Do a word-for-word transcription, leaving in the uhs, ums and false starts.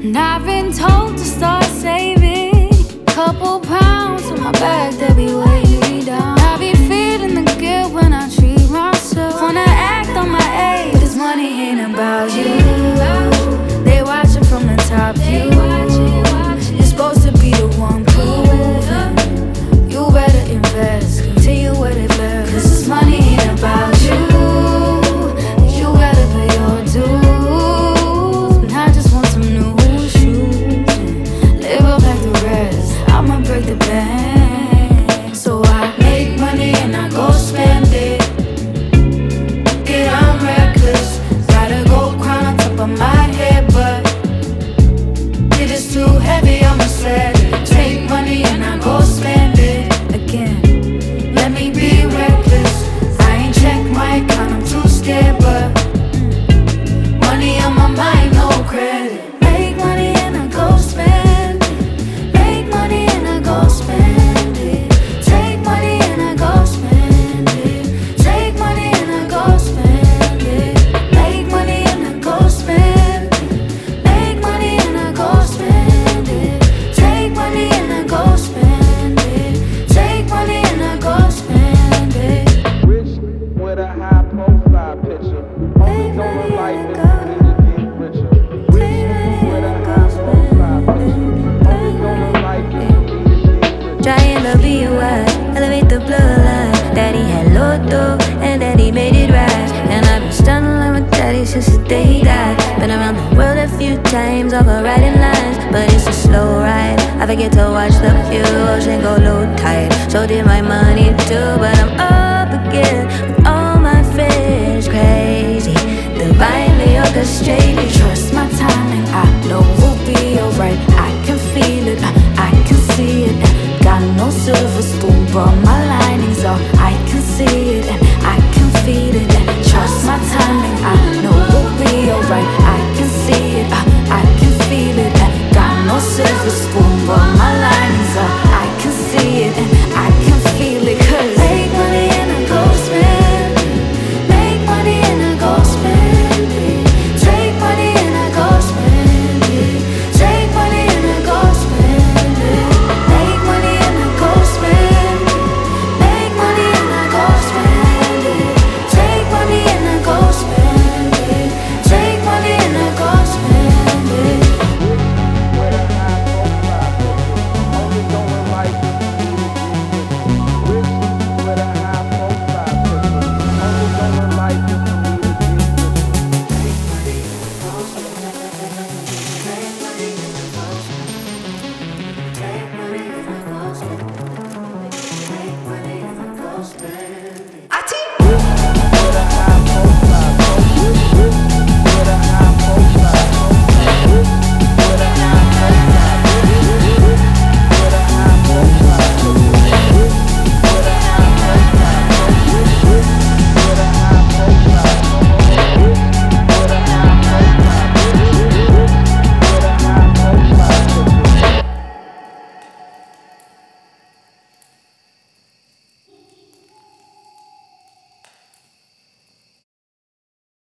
And I've been told to start saving. Couple pounds in my bag, they'll be weighing me down. I be feeling the guilt when I treat myself. Wanna act on my age, but this money ain't about you. They watching from the top view. You're supposed to be the one proving. You better invest, continue with it, babe. Cause this money ain't about you. You gotta pay your dues. And I just want some new shoes. Live up like the rest, I'ma break the bank. So I make money and I go spend it. Get I'm reckless. Got a gold crown on top of my head, but it is too heavy, I'ma set it. Take money and I go spend it again. Let me be reckless. I ain't check my account, I'm too scared, but money on my mind, no credit. Make money and I go spend it. Make money and I go spend it. Take money and I go spend it. Take money and I go spend it. Make money and I go spend it. Make money and I go spend it. Take money and I go spend it. Take money and I go spend it. Rich with a high profile picture. Only knowing life is when you get richer. Rich with a high profile picture. Only knowing life is when you get richer. Trying to be wise, elevate the bloodline. Daddy had Lotto, and daddy made it rise. And I've been stunning like my daddy since the day he died. Been around the world a few times, over writing lines, but it's a slow ride. I forget to watch the fuels and go low tide. So did my money too, but I'm up again with all my fears crazy. Divinely orchestrated. Trust my timing, I know we'll be alright. I can feel it, I can see it. Got no silver spoon, but my